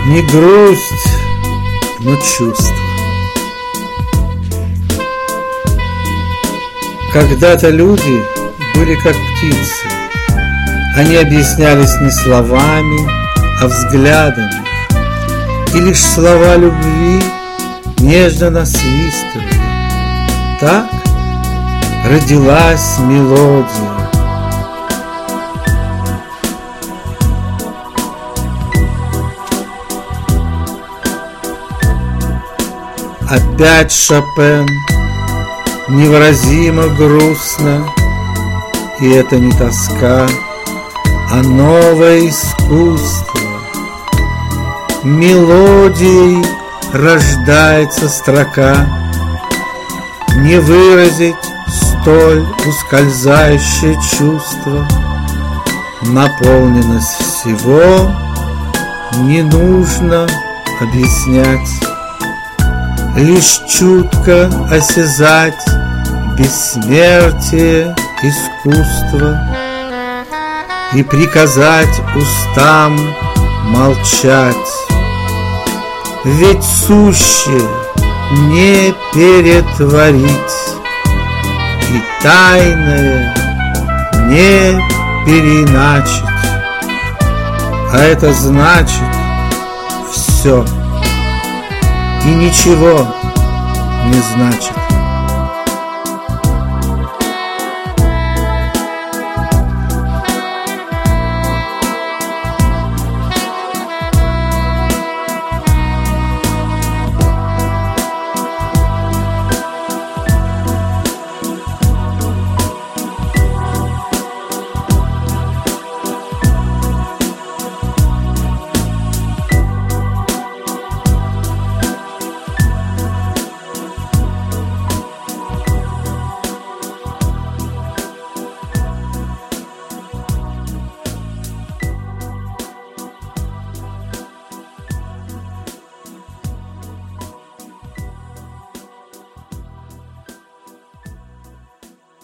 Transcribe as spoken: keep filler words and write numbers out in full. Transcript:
Не грусть, но чувство. Когда-то люди были как птицы. Они объяснялись не словами, а взглядами. И лишь слова любви нежно насвистывали. Так родилась мелодия. Опять Шопен, невыразимо грустно, и это не тоска, а новое искусство. Мелодией рождается строка, не выразить столь ускользающее чувство. Наполненность всего не нужно объяснять, лишь чутко осязать бессмертие искусства и приказать устам молчать. Ведь сущее не перетворить и тайное не переиначить, а это значит все и ничего не значит.